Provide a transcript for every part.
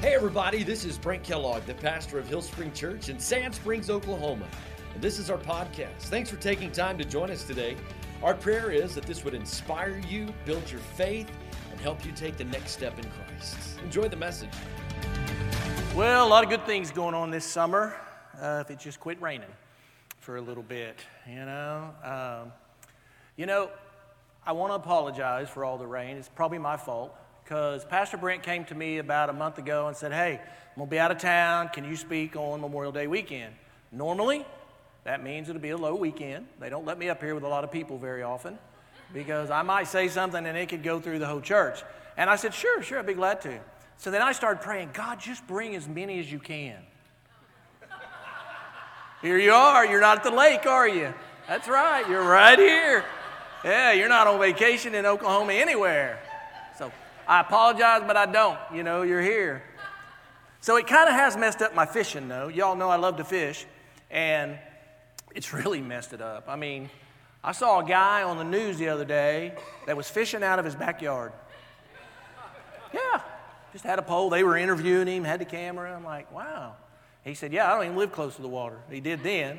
Hey everybody, this is Brent Kellogg, the pastor of Hill Spring Church in Sand Springs, Oklahoma. And this is our podcast. Thanks for taking time to join us today. Our prayer is that this would inspire you, build your faith, and help you take the next step in Christ. Enjoy the message. Well, a lot of good things going on this summer, if it just quit raining for a little bit, I want to apologize for all the rain. It's probably my fault. Because Pastor Brent came to me about a month ago and said, hey, I'm going to be out of town. Can you speak on Memorial Day weekend? Normally, that means it'll be a low weekend. They don't let me up here with a lot of people very often because I might say something and it could go through the whole church. And I said, sure, I'd be glad to. So then I started praying, God, just bring as many as you can. Here you are. You're not at the lake, are you? That's right. You're right here. Yeah, you're not on vacation in Oklahoma anywhere. So I apologize, but I don't. You're here. So it kind of has messed up my fishing, though. Y'all know I love to fish, and it's really messed it up. I mean, I saw a guy on the news the other day that was fishing out of his backyard. Yeah, just had a pole. They were interviewing him, had the camera. I'm like, wow. He said, yeah, I don't even live close to the water. He did then.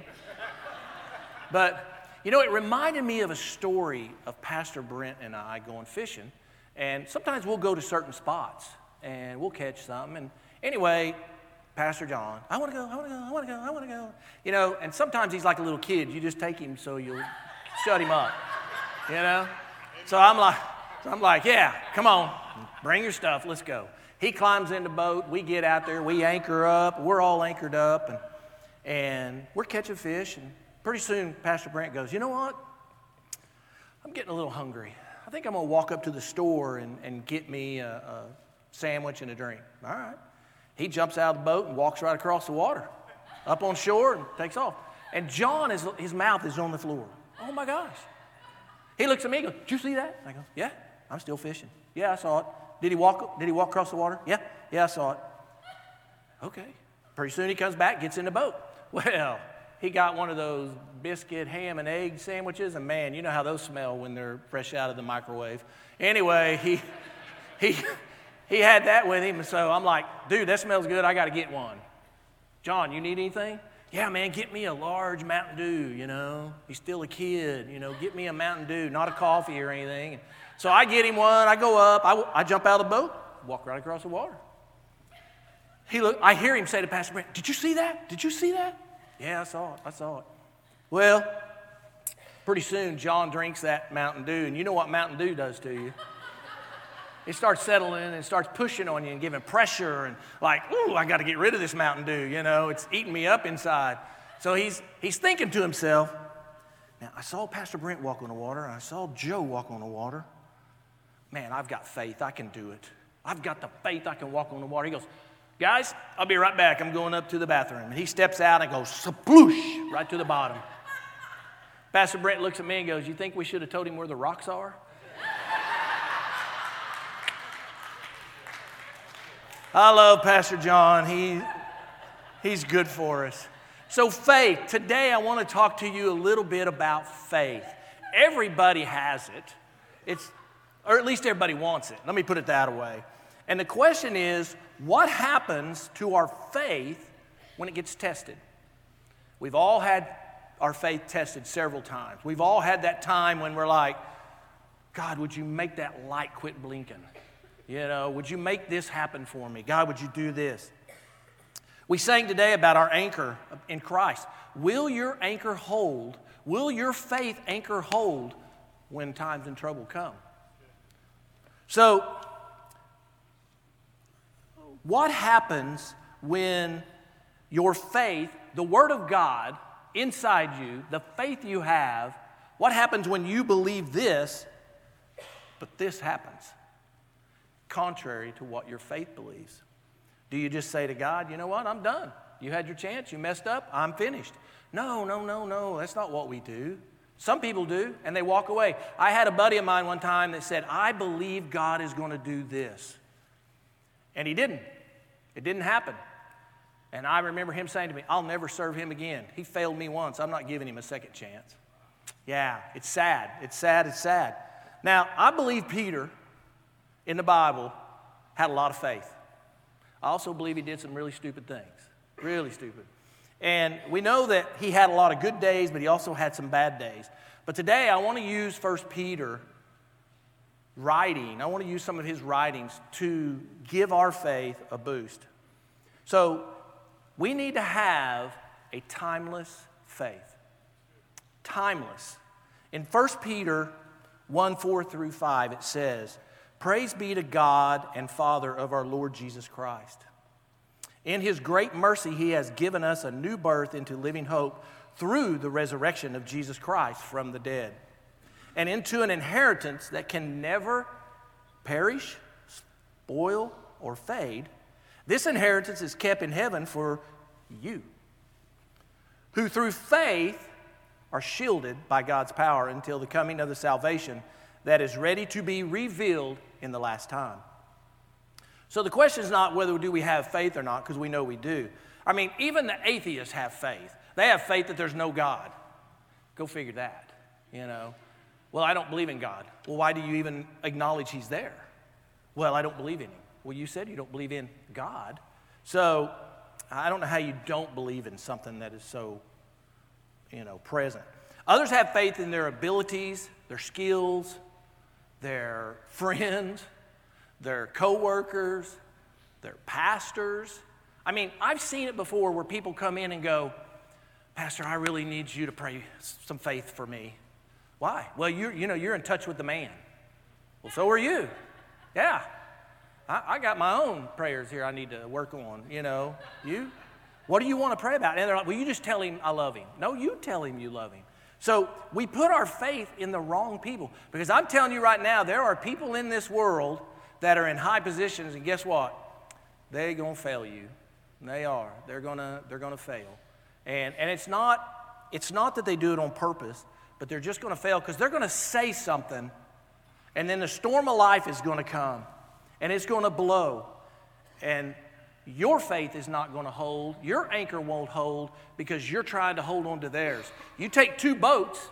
But, it reminded me of a story of Pastor Brent and I going fishing. And sometimes we'll go to certain spots and we'll catch something. And anyway, Pastor John, I want to go. And sometimes he's like a little kid. You just take him so you'll shut him up, So I'm like, yeah, come on, bring your stuff, let's go. He climbs in the boat. We get out there. We anchor up. We're all anchored up. And we're catching fish. And pretty soon, Pastor Brent goes, you know what? I'm getting a little hungry. I think I'm going to walk up to the store and get me a sandwich and a drink. All right. He jumps out of the boat and walks right across the water, up on shore and takes off. And John, his mouth is on the floor. Oh, my gosh. He looks at me and goes, did you see that? I go, yeah, I'm still fishing. Yeah, I saw it. Did he walk across the water? Yeah, I saw it. Okay. Pretty soon he comes back, gets in the boat. Well, he got one of those biscuit, ham, and egg sandwiches, and man, you know how those smell when they're fresh out of the microwave. Anyway, he had that with him, and so I'm like, dude, that smells good. I got to get one. John, you need anything? Yeah, man, get me a large Mountain Dew, He's still a kid, get me a Mountain Dew, not a coffee or anything. So I get him one. I go up. I jump out of the boat, walk right across the water. I hear him say to Pastor Brent, did you see that? Did you see that? Yeah, I saw it. Well, pretty soon John drinks that Mountain Dew, and you know what Mountain Dew does to you. It starts settling and starts pushing on you and giving pressure and like, ooh, I got to get rid of this Mountain Dew, it's eating me up inside. So he's thinking to himself, now I saw Pastor Brent walk on the water, and I saw Joe walk on the water. Man, I've got faith, I can do it. I've got the faith I can walk on the water. He goes, guys, I'll be right back. I'm going up to the bathroom. And he steps out and goes, sploosh, right to the bottom. Pastor Brent looks at me and goes, you think we should have told him where the rocks are? I love Pastor John. He's good for us. So faith. Today I want to talk to you a little bit about faith. Everybody has it. Or at least everybody wants it. Let me put it that way. And the question is, what happens to our faith when it gets tested? We've all had our faith tested several times. We've all had that time when we're like, God, would you make that light quit blinking? Would you make this happen for me? God, would you do this? We sang today about our anchor in Christ. Will your anchor hold? Will your faith anchor hold when times and trouble come? So, what happens when your faith, the Word of God inside you, the faith you have, what happens when you believe this, but this happens, contrary to what your faith believes? Do you just say to God, you know what, I'm done. You had your chance, you messed up, I'm finished. No, that's not what we do. Some people do, and they walk away. I had a buddy of mine one time that said, I believe God is going to do this. And he didn't. It didn't happen. And I remember him saying to me, I'll never serve him again. He failed me once. I'm not giving him a second chance. Yeah, it's sad. It's sad. Now, I believe Peter in the Bible had a lot of faith. I also believe he did some really stupid things. Really stupid. And we know that he had a lot of good days, but he also had some bad days. But today I want to use 1 Peter writing. I want to use some of his writings to give our faith a boost. So we need to have a timeless faith. Timeless. In 1 Peter 1:4-5, it says, "Praise be to God and Father of our Lord Jesus Christ. In his great mercy, he has given us a new birth into living hope through the resurrection of Jesus Christ from the dead, and into an inheritance that can never perish, spoil, or fade. This inheritance is kept in heaven for you, who through faith are shielded by God's power until the coming of the salvation that is ready to be revealed in the last time." So the question is not whether do we have faith or not, because we know we do. I mean, even the atheists have faith. They have faith that there's no God. Go figure that, you know. Well, I don't believe in God. Well, why do you even acknowledge he's there? Well, I don't believe in him. Well, you said you don't believe in God. So I don't know how you don't believe in something that is so, present. Others have faith in their abilities, their skills, their friends, their co-workers, their pastors. I mean, I've seen it before where people come in and go, "Pastor, I really need you to pray some faith for me." Why? Well, you're in touch with the man. Well, so are you. Yeah. I got my own prayers here I need to work on, You? What do you want to pray about? And they're like, "Well, you just tell him I love him." No, you tell him you love him. So we put our faith in the wrong people. Because I'm telling you right now, there are people in this world that are in high positions, and guess what? They're going to fail you. They are. They're going to fail. And it's not that they do it on purpose, but they're just going to fail because they're going to say something, and then the storm of life is going to come, and it's going to blow. And your faith is not going to hold. Your anchor won't hold because you're trying to hold on to theirs. You take two boats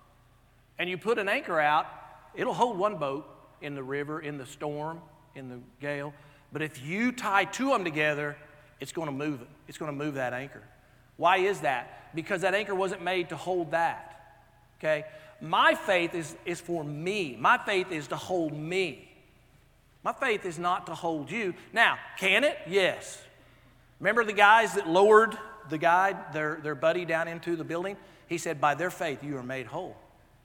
and you put an anchor out, it'll hold one boat in the river, in the storm, in the gale. But if you tie two of them together, it's going to move it. It's going to move that anchor. Why is that? Because that anchor wasn't made to hold that. Okay? My faith is for me. My faith is to hold me. My faith is not to hold you. Now, can it? Yes. Remember the guys that lowered the guy, their buddy, down into the building? He said, "By their faith you are made whole."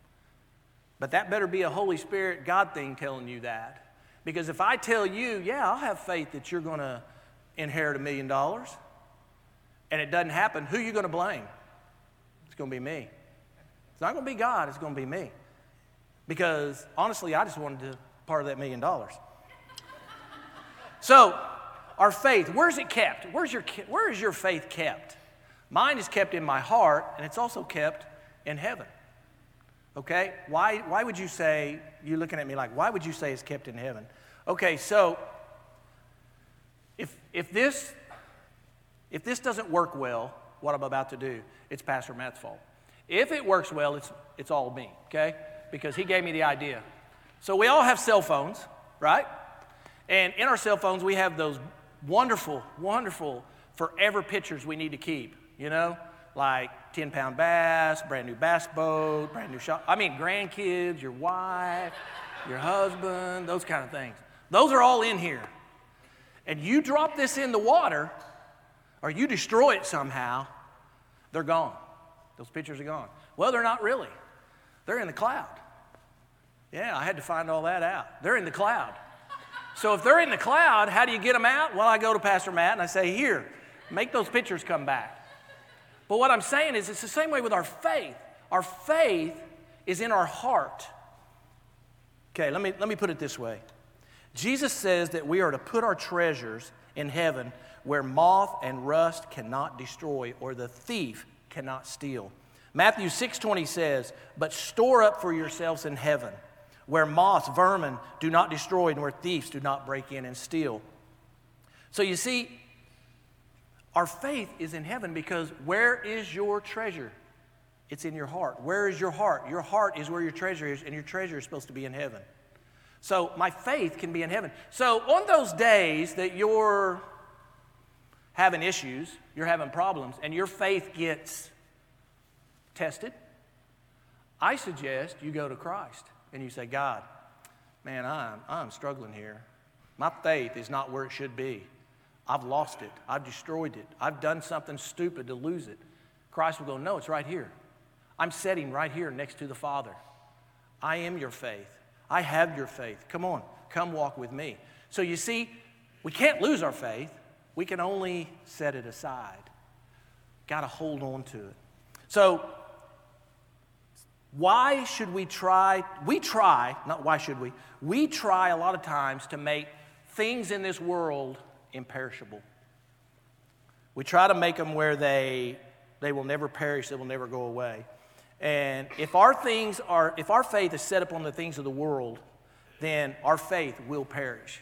But that better be a Holy Spirit God thing telling you that. Because if I tell you, "Yeah, I'll have faith that you're going to inherit $1 million," and it doesn't happen, who are you going to blame? It's going to be me. It's not going to be God, it's going to be me. Because honestly, I just wanted to part of that $1 million. So, our faith, where's it kept? Where is your faith kept? Mine is kept in my heart, and it's also kept in heaven. Okay? Why would you say, you're looking at me like, why would you say it's kept in heaven? Okay, so if this doesn't work well, what I'm about to do, it's Pastor Matt's fault. If it works well, it's all me, okay? Because he gave me the idea. So we all have cell phones, right? And in our cell phones, we have those wonderful, wonderful forever pictures we need to keep, like 10-pound bass, brand new bass boat, brand new shop. Grandkids, your wife, your husband, those kind of things. Those are all in here. And you drop this in the water, or you destroy it somehow, they're gone. Those pictures are gone. Well, they're not really. They're in the cloud. Yeah, I had to find all that out. They're in the cloud. So if they're in the cloud, how do you get them out? Well, I go to Pastor Matt and I say, "Here, make those pictures come back." But what I'm saying is it's the same way with our faith. Our faith is in our heart. Okay, let me put it this way. Jesus says that we are to put our treasures in heaven where moth and rust cannot destroy or the thief cannot steal. Matthew 6:20 says, "But store up for yourselves in heaven, where moths, vermin do not destroy, and where thieves do not break in and steal." So you see, our faith is in heaven because where is your treasure? It's in your heart. Where is your heart? Your heart is where your treasure is, and your treasure is supposed to be in heaven. So my faith can be in heaven. So on those days that you're having issues, you're having problems, and your faith gets tested, I suggest you go to Christ and you say, God, man, I'm struggling here. My faith is not where it should be. I've lost it. I've destroyed it. I've done something stupid to lose it. Christ will go, no, it's right here. I'm sitting right here next to the Father. I am your faith. I have your faith. Come on, come walk with me. So you see, we can't lose our faith. We can only set it aside. Got to hold on to it. So why should we try? We try a lot of times to make things in this world imperishable. We try to make them where they will never perish, they will never go away. And if our faith is set upon the things of the world, then our faith will perish.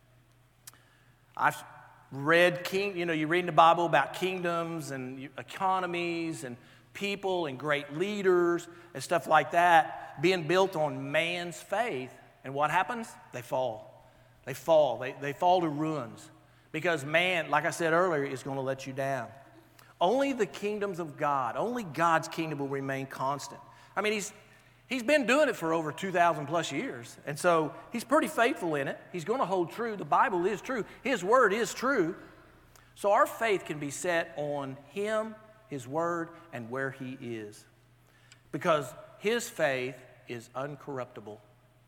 I've read, you read in the Bible about kingdoms and economies and people and great leaders and stuff like that being built on man's faith. And what happens? They fall. They fall. They fall to ruins. Because man, like I said earlier, is going to let you down. Only the kingdoms of God, only God's kingdom will remain constant. I mean, he's been doing it for over 2,000 plus years. And so he's pretty faithful in it. He's going to hold true. The Bible is true. His word is true. So our faith can be set on him, his word, and where he is. Because his faith is uncorruptible.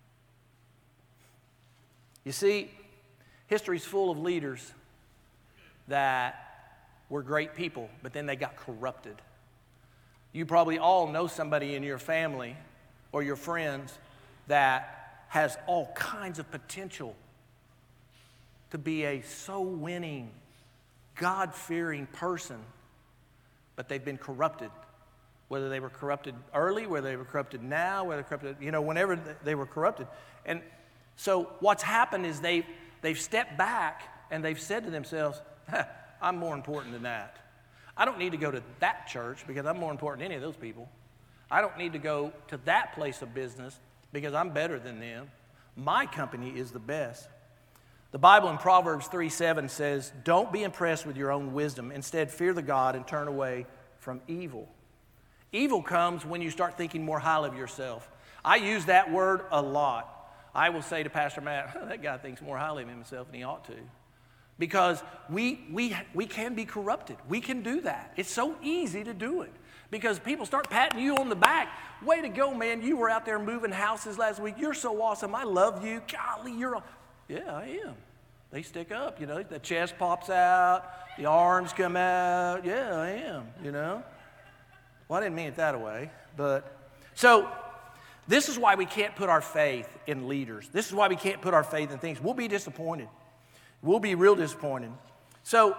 You see, history's full of leaders that were great people, but then they got corrupted. You probably all know somebody in your family or your friends that has all kinds of potential to be a soul-winning, God-fearing person, but they've been corrupted. Whether they were corrupted early, whether they were corrupted now, whether they were corrupted, whenever they were corrupted. And so what's happened is they've stepped back and they've said to themselves, I'm more important than that. I don't need to go to that church because I'm more important than any of those people. I don't need to go to that place of business because I'm better than them. My company is the best. The Bible in Proverbs 3:7 says, don't be impressed with your own wisdom. Instead, fear the God and turn away from evil. Evil comes when you start thinking more highly of yourself. I use that word a lot. I will say to Pastor Matt, that guy thinks more highly of himself than he ought to. Because we can be corrupted. We can do that. It's so easy to do it. Because people start patting you on the back. Way to go, man. You were out there moving houses last week. You're so awesome. I love you. Golly, yeah, I am. They stick up, The chest pops out. The arms come out. Yeah, I am, Well, I didn't mean it that way. So this is why we can't put our faith in leaders. This is why we can't put our faith in things. We'll be disappointed. We'll be real disappointed. So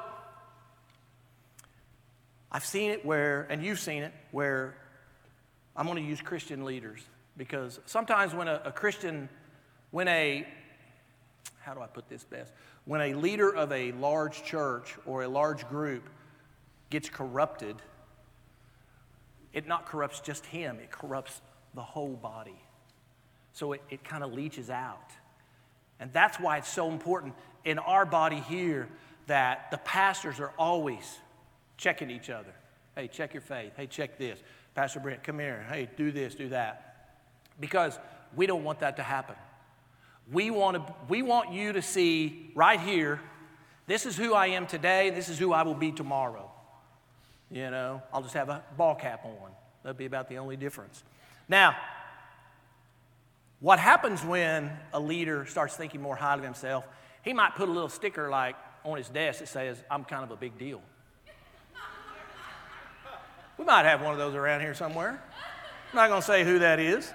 I've seen it and you've seen it, where I'm going to use Christian leaders. Because sometimes when how do I put this best? When a leader of a large church or a large group gets corrupted, it not corrupts just him, it corrupts the whole body. So it kind of leaches out. And that's why it's so important in our body here that the pastors are always checking each other. Hey, check your faith. Hey, check this. Pastor Brent, come here. Hey, do this, do that. Because we don't want that to happen. We want you to see right here, this is who I am today, this is who I will be tomorrow. I'll just have a ball cap on. That'll be about the only difference. Now, what happens when a leader starts thinking more highly of himself? He might put a little sticker like on his desk that says, I'm kind of a big deal. We might have one of those around here somewhere. I'm not going to say who that is.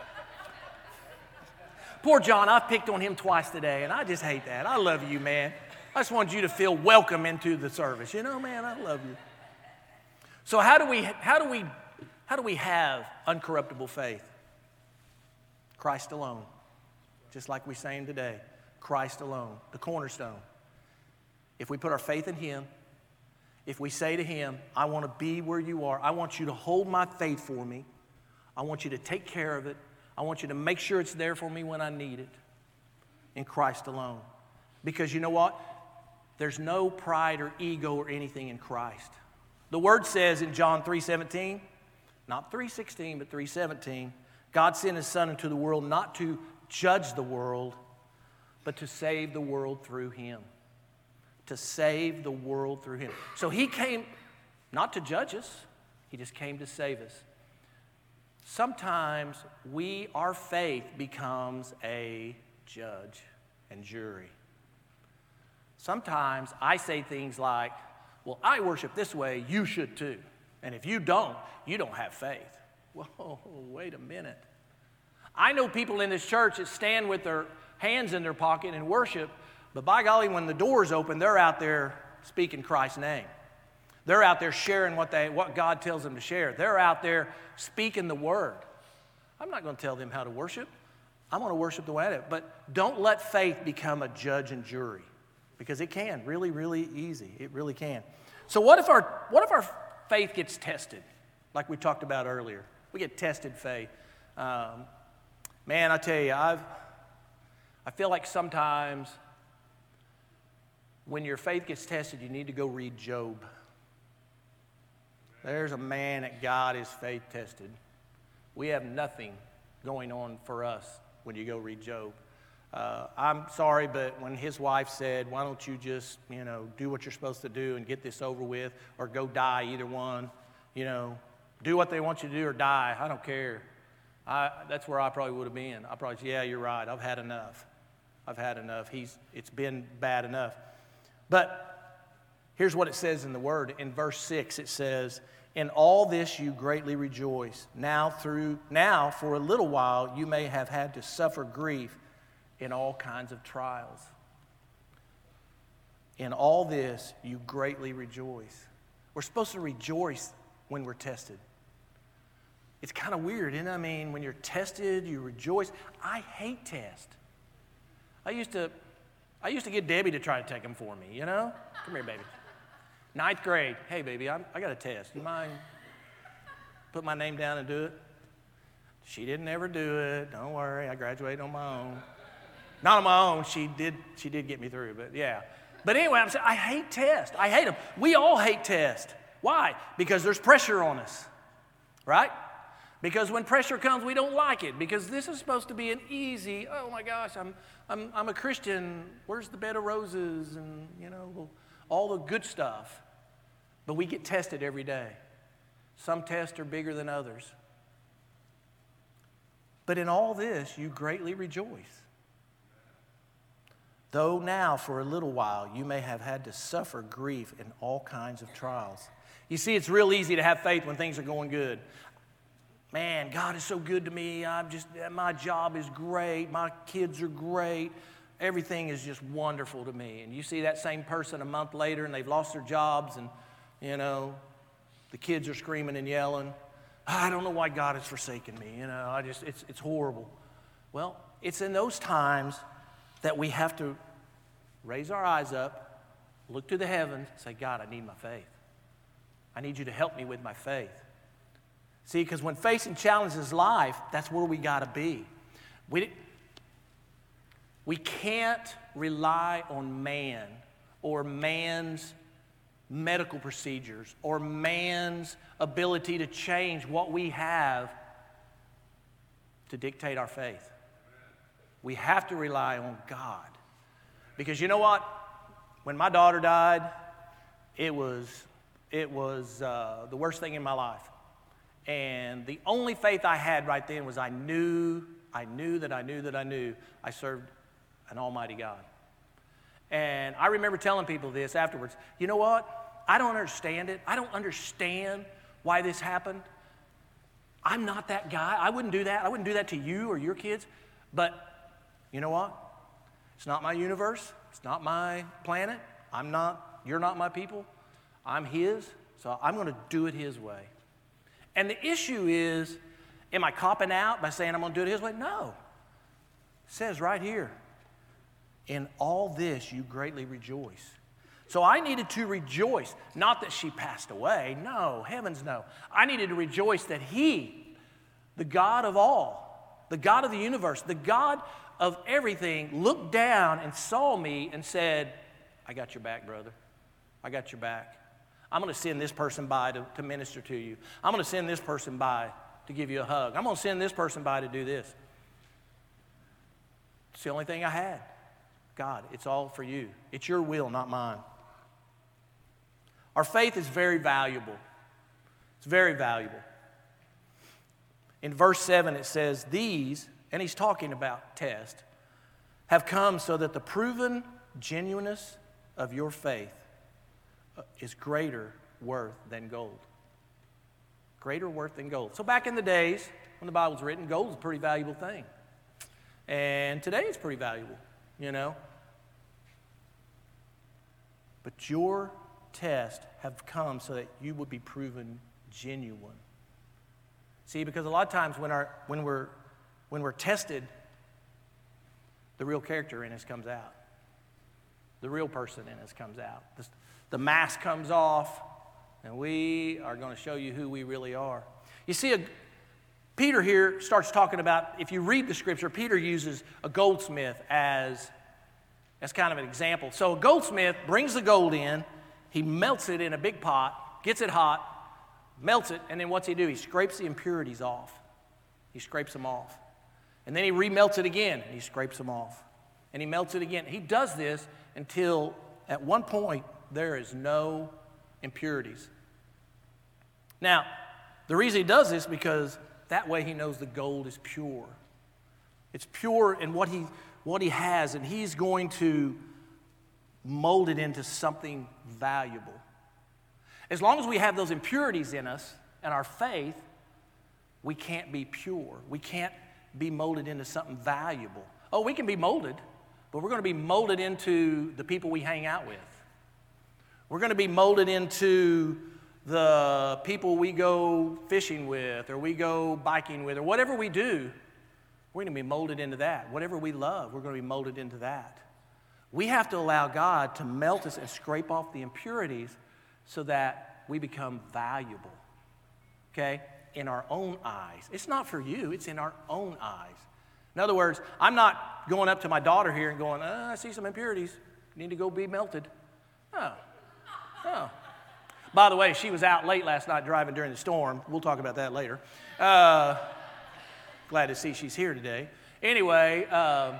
Poor John, I've picked on him twice today, and I just hate that. I love you, man. I just want you to feel welcome into the service. Man, I love you. So how do we have uncorruptible faith? Christ alone. Just like we're saying today. Christ alone, the cornerstone. If we put our faith in him, if we say to him, I want to be where you are. I want you to hold my faith for me. I want you to take care of it. I want you to make sure it's there for me when I need it. In Christ alone. Because you know what? There's no pride or ego or anything in Christ. The Word says in John 3:17, not 3:16, but 3:17, God sent His Son into the world not to judge the world, but to save the world through Him. To save the world through Him. So He came not to judge us, He just came to save us. Sometimes our faith becomes a judge and jury. Sometimes I say things like, well, I worship this way, you should too. And if you don't have faith. Whoa, wait a minute. I know people in this church that stand with their hands in their pocket and worship, but by golly, when the doors open, they're out there speaking Christ's name. They're out there sharing what God tells them to share. They're out there speaking the word. I'm not going to tell them how to worship. I'm going to worship the way I do. But don't let faith become a judge and jury, because it can really, really easy. It really can. So what if our faith gets tested, like we talked about earlier? We get tested faith. Man, I tell you, I feel like sometimes when your faith gets tested, you need to go read Job. There's a man that God his faith tested. We have nothing going on for us when you go read Job. I'm sorry, but when his wife said, why don't you just, do what you're supposed to do and get this over with, or go die, either one, do what they want you to do or die, I don't care. That's where I probably would have been. I probably said, yeah, you're right, I've had enough. It's been bad enough. But here's what it says in the Word. In verse 6, it says, in all this you greatly rejoice. Now for a little while you may have had to suffer grief in all kinds of trials. In all this you greatly rejoice. We're supposed to rejoice when we're tested. It's kind of weird, isn't it? I mean, when you're tested, you rejoice. I hate tests. I used to get Debbie to try to take them for me, Come here, baby. 9th grade. Hey, baby, I got a test. You mind put my name down and do it? She didn't ever do it. Don't worry, I graduated on my own. Not on my own. She did get me through, but yeah. But anyway, I'm saying I hate tests. I hate them. We all hate tests. Why? Because there's pressure on us, right? Because when pressure comes, we don't like it. Because this is supposed to be an easy. Oh my gosh, I'm a Christian. Where's the bed of roses and all the good stuff? But we get tested every day. Some tests are bigger than others. But in all this, you greatly rejoice. Though now, for a little while, you may have had to suffer grief in all kinds of trials. You see, it's real easy to have faith when things are going good. Man, God is so good to me. My job is great. My kids are great. Everything is just wonderful to me. And you see that same person a month later and they've lost their jobs and, the kids are screaming and yelling. I don't know why God has forsaken me. It's horrible. Well, it's in those times that we have to raise our eyes up, look to the heavens, say, God, I need my faith. I need you to help me with my faith. See, because when facing challenges in life, that's where we got to be. We can't rely on man or man's medical procedures or man's ability to change what we have to dictate our faith. We have to rely on God. Because you know what? When my daughter died, it was the worst thing in my life. And the only faith I had right then was I knew I served an almighty God. And I remember telling people this afterwards. You know what? I don't understand it. I don't understand why this happened. I'm not that guy. I wouldn't do that. I wouldn't do that to you or your kids. But you know what? It's not my universe. It's not my planet. You're not my people. I'm His. So I'm going to do it His way. And the issue is, am I copping out by saying I'm going to do it His way? No. It says right here, in all this you greatly rejoice. So I needed to rejoice. Not that she passed away. No, heavens no. I needed to rejoice that He, the God of all, the God of the universe, the God of everything, looked down and saw me and said, I got your back, brother. I got your back. I'm going to send this person by to minister to you. I'm going to send this person by to give you a hug. I'm going to send this person by to do this. It's the only thing I had. God, it's all for you. It's your will, not mine. Our faith is very valuable. It's very valuable. In verse 7 it says, these, and he's talking about test, have come so that the proven genuineness of your faith is greater worth than gold. Greater worth than gold. So back in the days when the Bible was written, gold was a pretty valuable thing. And today it's pretty valuable, you know. But your tests have come so that you would be proven genuine. See, because a lot of times when we're tested, the real character in us comes out. The real person in us comes out. The mask comes off, and we are going to show you who we really are. You see, Peter here starts talking about, if you read the scripture, Peter uses a goldsmith as kind of an example. So a goldsmith brings the gold in, he melts it in a big pot, gets it hot, melts it, and then what's he do? He scrapes the impurities off. He scrapes them off. And then he remelts it again, and he scrapes them off. And he melts it again. He does this until at one point there is no impurities. Now, the reason he does this is because that way he knows the gold is pure. It's pure in what he has, and he's going to mold it into something valuable. As long as we have those impurities in us and our faith, we can't be pure. We can't be molded into something valuable. Oh, we can be molded, but we're going to be molded into the people we hang out with. We're going to be molded into the people we go fishing with or we go biking with or whatever we do, we're going to be molded into that. Whatever we love, we're going to be molded into that. We have to allow God to melt us and scrape off the impurities so that we become valuable, okay, in our own eyes. It's not for you, it's in our own eyes. In other words, I'm not going up to my daughter here and going, I see some impurities, need to go be melted. No. By the way, she was out late last night driving during the storm. We'll talk about that later. Glad to see she's here today. Anyway,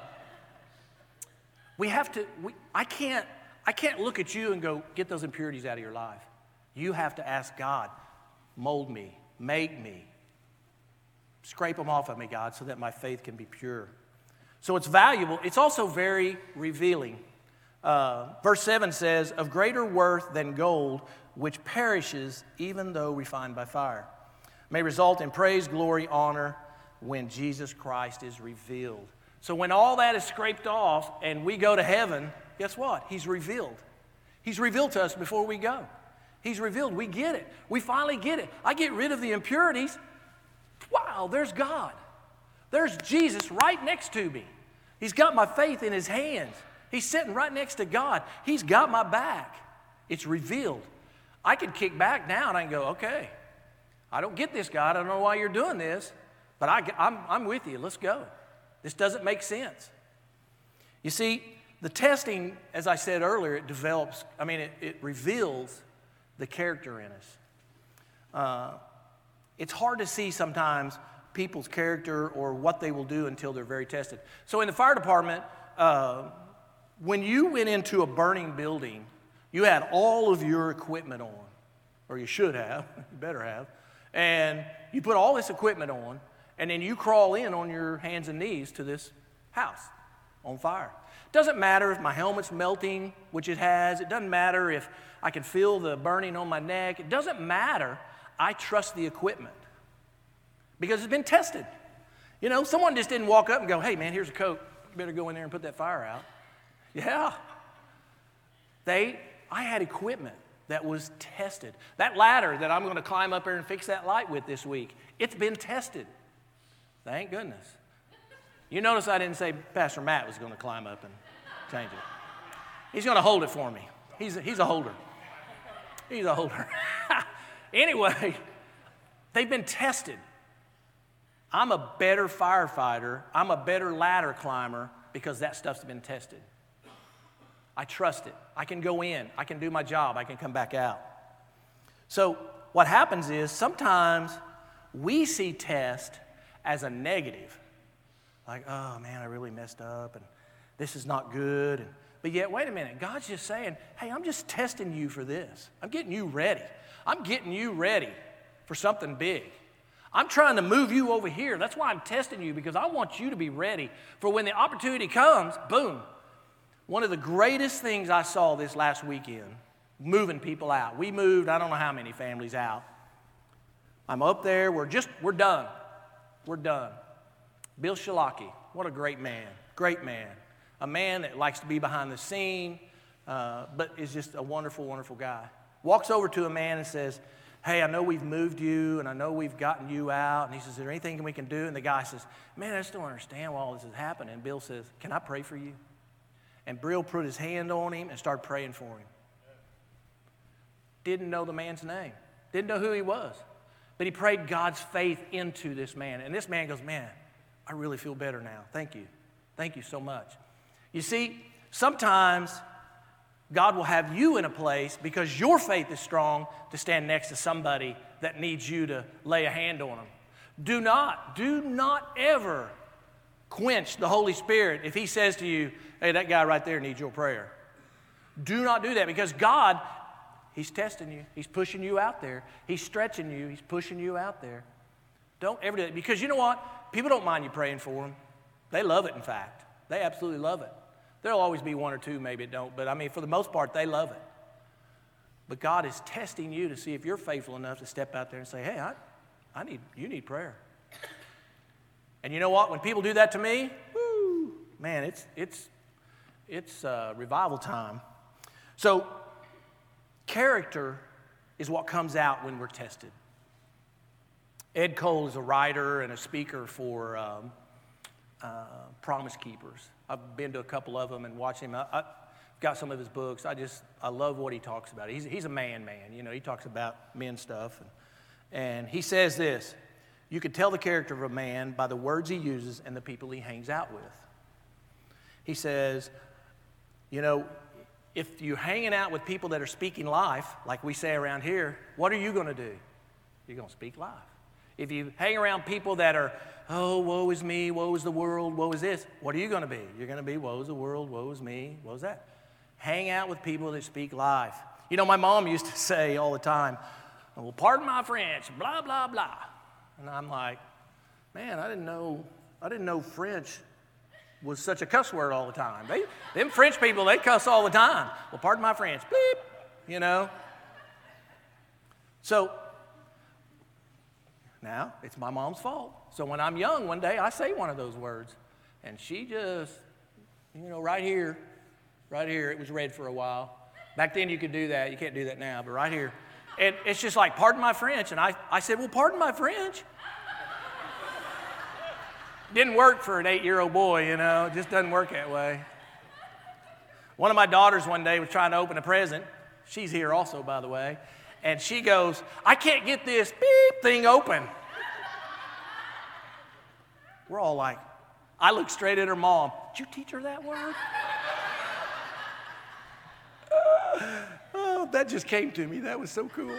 I can't look at you and go, get those impurities out of your life. You have to ask God, mold me, make me, scrape them off of me, God, so that my faith can be pure. So it's valuable. It's also very revealing. Verse 7 says, of greater worth than gold, which perishes even though refined by fire, may result in praise, glory, honor when Jesus Christ is revealed. So when all that is scraped off and we go to heaven, guess what? He's revealed. He's revealed to us before we go. He's revealed. We get it. We finally get it. I get rid of the impurities. Wow, there's God. There's Jesus right next to me. He's got my faith in his hands. He's sitting right next to God. He's got my back. It's revealed. I can kick back now and I can go, okay, I don't get this, God. I don't know why you're doing this, but I'm with you. Let's go. This doesn't make sense. You see, the testing, as I said earlier, it reveals the character in us. It's hard to see sometimes people's character or what they will do until they're very tested. So in the fire department, when you went into a burning building, you had all of your equipment on, or you should have, you better have, and you put all this equipment on, and then you crawl in on your hands and knees to this house on fire. Doesn't matter if my helmet's melting, which it has. It doesn't matter if I can feel the burning on my neck. It doesn't matter. I trust the equipment because it's been tested. You know, someone just didn't walk up and go, hey, man, here's a coat. You better go in there and put that fire out. Yeah. I had equipment that was tested. That ladder that I'm going to climb up there and fix that light with this week, it's been tested. Thank goodness. You notice I didn't say Pastor Matt was going to climb up and change it. He's going to hold it for me. He's a holder. He's a holder. Anyway, they've been tested. I'm a better firefighter. I'm a better ladder climber because that stuff's been tested. I trust it. I can go in. I can do my job. I can come back out. So what happens is sometimes we see test as a negative. Like, oh, man, I really messed up, and this is not good. But yet, wait a minute. God's just saying, hey, I'm just testing you for this. I'm getting you ready. I'm getting you ready for something big. I'm trying to move you over here. That's why I'm testing you, because I want you to be ready for when the opportunity comes, boom. One of the greatest things I saw this last weekend, moving people out. We moved, I don't know how many families out. I'm up there, we're done. We're done. Bill Shalaki, what a great man, a man that likes to be behind the scene, but is just a wonderful, wonderful guy. Walks over to a man and says, hey, I know we've moved you, and I know we've gotten you out. And he says, is there anything we can do? And the guy says, man, I just don't understand why all this is happening. And Bill says, can I pray for you? And Bill put his hand on him and started praying for him. Didn't know the man's name. Didn't know who he was. But he prayed God's faith into this man. And this man goes, man, I really feel better now. Thank you. Thank you so much. You see, sometimes God will have you in a place because your faith is strong to stand next to somebody that needs you to lay a hand on them. Do not ever quench the Holy Spirit if He says to you, hey, that guy right there needs your prayer. Do not do that, because God, He's testing you. He's pushing you out there. He's stretching you. He's pushing you out there. Don't ever do that, because you know what? People don't mind you praying for them. They love it, in fact. They absolutely love it. There'll always be one or two maybe that don't, but I mean, for the most part, they love it. But God is testing you to see if you're faithful enough to step out there and say, hey, you need prayer. And you know what? When people do that to me, whoo, man, it's revival time. So character is what comes out when we're tested. Ed Cole is a writer and a speaker for Promise Keepers. I've been to a couple of them and watched him. I've got some of his books. I love what he talks about. He's a man. You know, he talks about men stuff. And he says this: you can tell the character of a man by the words he uses and the people he hangs out with. He says, you know, if you're hanging out with people that are speaking life, like we say around here, what are you going to do? You're going to speak life. If you hang around people that are, oh, woe is me, woe is the world, woe is this, what are you going to be? You're going to be, woe is the world, woe is me, woe is that. Hang out with people that speak life. You know, my mom used to say all the time, well, pardon my French, blah, blah, blah. And I'm like, man, I didn't know French was such a cuss word all the time. Them French people, they cuss all the time. Well, pardon my French, bleep, you know. So now it's my mom's fault. So when I'm young, one day I say one of those words, and she just, you know, right here, it was red for a while. Back then you could do that. You can't do that now, but right here. And it's just like, pardon my French. And I said, well, pardon my French. Didn't work for an 8-year-old boy, you know. It just doesn't work that way. One of my daughters one day was trying to open a present. She's here also, by the way. And she goes, I can't get this beep thing open. We're all like, I looked straight at her mom. Did you teach her that word? Oh, that just came to me. That was so cool.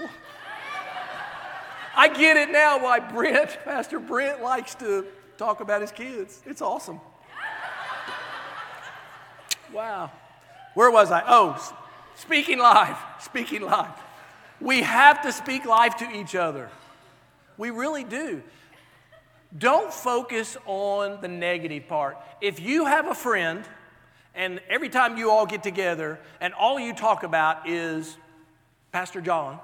I get it now why Pastor Brent likes to talk about his kids. It's awesome. Wow. Where was I? Oh, speaking life. We have to speak life to each other. We really do. Don't focus on the negative part. If you have a friend, and every time you all get together, and all you talk about is Pastor John,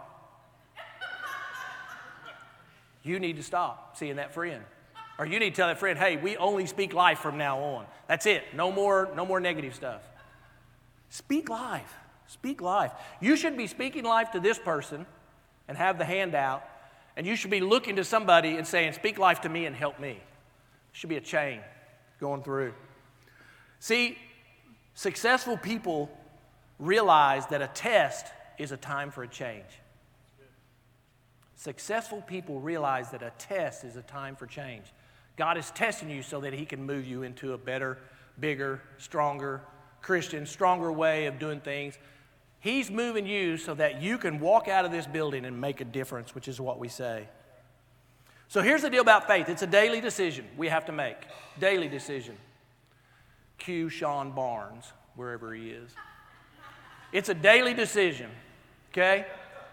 you need to stop seeing that friend. Or you need to tell that friend, hey, we only speak life from now on. That's it. No more negative stuff. Speak life. Speak life. You should be speaking life to this person and have the hand out, and you should be looking to somebody and saying, speak life to me and help me. There should be a chain going through. See, successful people realize that a test is a time for a change. Successful people realize that a test is a time for change. God is testing you so that He can move you into a better, bigger, stronger, Christian, stronger way of doing things. He's moving you so that you can walk out of this building and make a difference, which is what we say. So here's the deal about faith. It's a daily decision we have to make. Daily decision. Cue Sean Barnes, wherever he is. It's a daily decision, okay?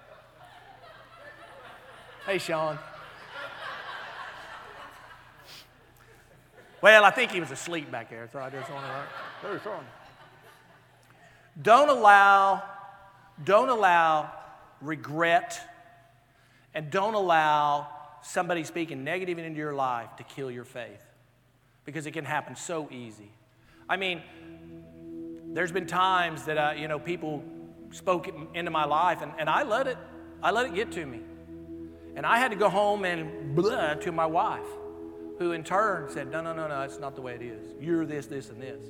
Hey, Sean. Well, I think he was asleep back there, so I just want to... There's Sean. Don't allow regret, and don't allow somebody speaking negative into your life to kill your faith, because it can happen so easy. I mean, there's been times that people spoke into my life, and I let it get to me, and I had to go home and blah to my wife, who in turn said, no, that's not the way it is. You're this, this, and this.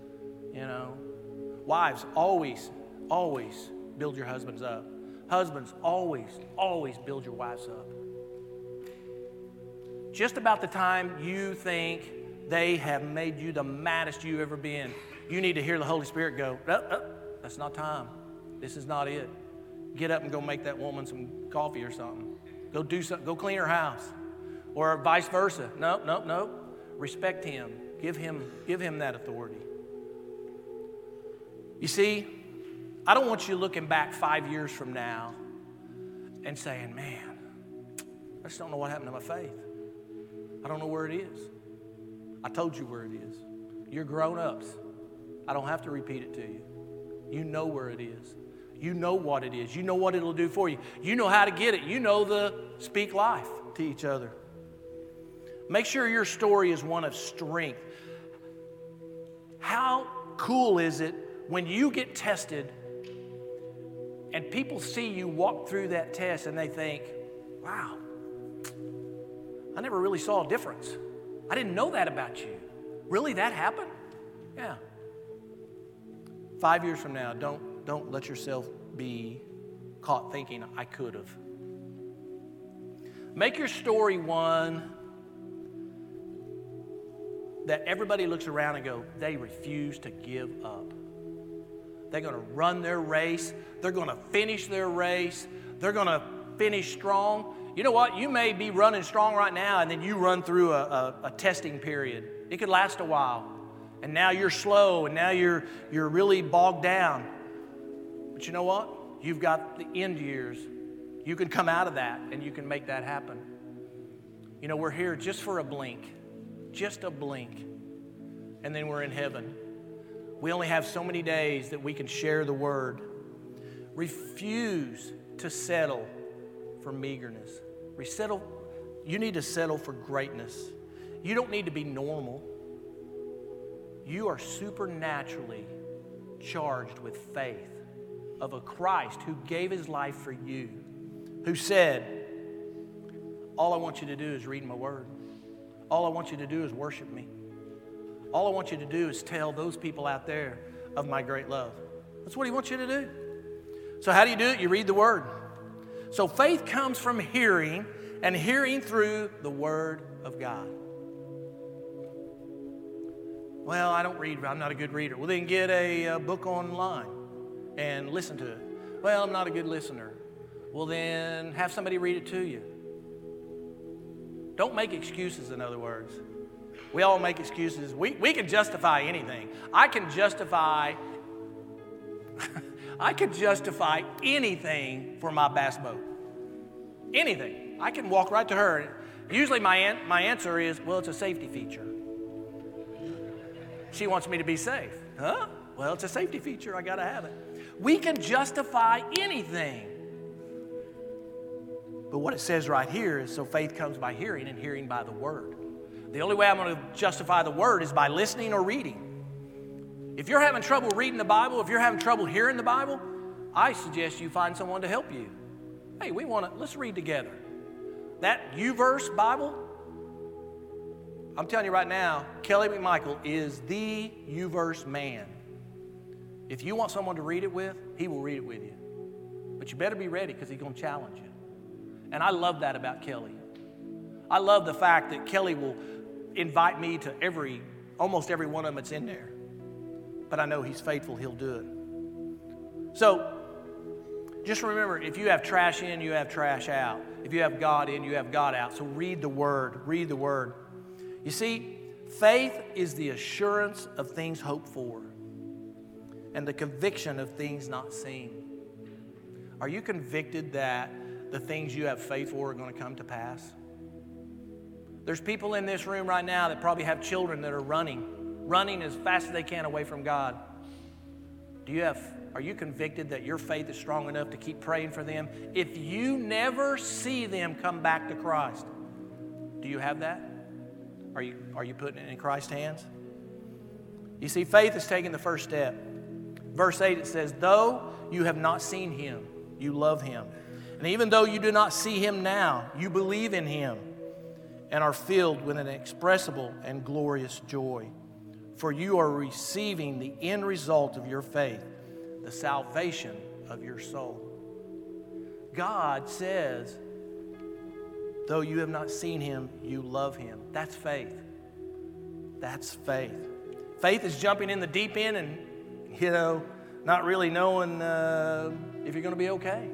Wives, always build your husbands up. Husbands, always build your wives up. Just about the time you think they have made you the maddest you've ever been, you need to hear the Holy Spirit go, that's not time. This is not it. Get up and go make that woman some coffee or something. Go do something. Go clean her house. Or vice versa. No. Respect him. Give him that authority. You see, I don't want you looking back 5 years from now and saying, man, I just don't know what happened to my faith. I don't know where it is. I told you where it is. You're grown-ups. I don't have to repeat it to you. You know where it is. You know what it is. You know what it'll do for you. You know how to get it. You know the speak life to each other. Make sure your story is one of strength. How cool is it when you get tested and people see you walk through that test and they think, wow, I never really saw a difference. I didn't know that about you. Really, that happened? Yeah. 5 years from now, don't let yourself be caught thinking, I could have. Make your story one that everybody looks around and go, they refuse to give up. They're going to run their race. They're going to finish their race. They're going to finish strong. You know what? You may be running strong right now, and then you run through a testing period. It could last a while. And now you're slow, and now you're really bogged down. But you know what? You've got the end years. You can come out of that, and you can make that happen. You know, we're here just for a blink. Just a blink. And then we're in heaven. We only have so many days that we can share the word. Refuse to settle for meagerness. You need to settle for greatness. You don't need to be normal. You are supernaturally charged with faith of a Christ who gave his life for you, who said, all I want you to do is read my word. All I want you to do is worship me. All I want you to do is tell those people out there of my great love. That's what he wants you to do. So how do you do it? You read the word. So faith comes from hearing, and hearing through the word of God. Well, I don't read. I'm not a good reader. Well, then get a book online and listen to it. Well, I'm not a good listener. Well, then have somebody read it to you. Don't make excuses, in other words. We all make excuses. We can justify anything. I can justify anything for my bass boat. Anything. I can walk right to her. Usually my answer is, well, it's a safety feature. She wants me to be safe. Huh? Well, it's a safety feature. I got to have it. We can justify anything. But what it says right here is, so faith comes by hearing, and hearing by the word. The only way I'm going to justify the word is by listening or reading. If you're having trouble reading the Bible, if you're having trouble hearing the Bible, I suggest you find someone to help you. Hey, let's read together. That YouVersion Bible, I'm telling you right now, Kelly McMichael is the YouVersion man. If you want someone to read it with, he will read it with you. But you better be ready, because he's going to challenge you. And I love that about Kelly. I love the fact that Kelly will invite me to almost every one of them that's in there. but I know He's faithful. He'll do it. So just remember, if you have trash in, you have trash out. If you have God in, you have God out. So read the Word. Read the Word. You see, faith is the assurance of things hoped for and the conviction of things not seen. Are you convicted that the things you have faith for are going to come to pass? There's people in this room right now that probably have children that are running as fast as they can away from God. Are you convicted that your faith is strong enough to keep praying for them? If you never see them come back to Christ, do you have that? Are you putting it in Christ's hands? You see, faith is taking the first step. Verse 8, it says, though you have not seen Him, you love Him. And even though you do not see Him now, you believe in Him and are filled with an inexpressible and glorious joy. For you are receiving the end result of your faith, the salvation of your soul. God says, though you have not seen Him, you love Him. That's faith. That's faith. Faith is jumping in the deep end and, not really knowing if you're going to be okay.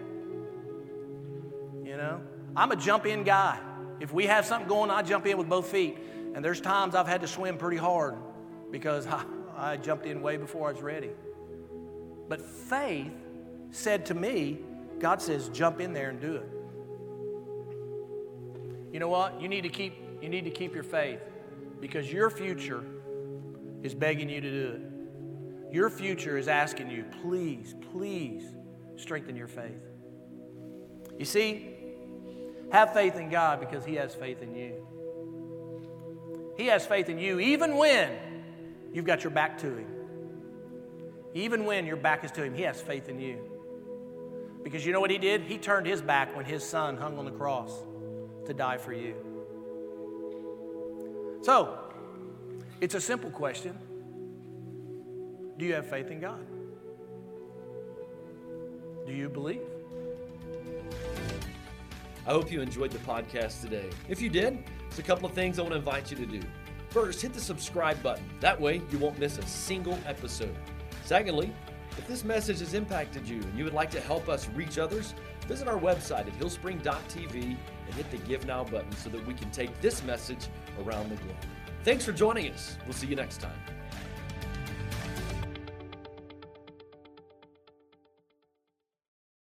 I'm a jump-in guy. If we have something going, I jump in with both feet. And there's times I've had to swim pretty hard because I jumped in way before I was ready. But faith said to me, God says, jump in there and do it. You know what? You need to keep your faith because your future is begging you to do it. Your future is asking you, please, please strengthen your faith. You see, have faith in God because He has faith in you. He has faith in you even when you've got your back to Him. Even when your back is to Him, He has faith in you. Because you know what He did? He turned His back when His Son hung on the cross to die for you. So, it's a simple question. Do you have faith in God? Do you believe? I hope you enjoyed the podcast today. If you did, there's a couple of things I want to invite you to do. First, hit the subscribe button. That way, you won't miss a single episode. Secondly, if this message has impacted you and you would like to help us reach others, visit our website at hillspring.tv and hit the Give Now button so that we can take this message around the globe. Thanks for joining us. We'll see you next time.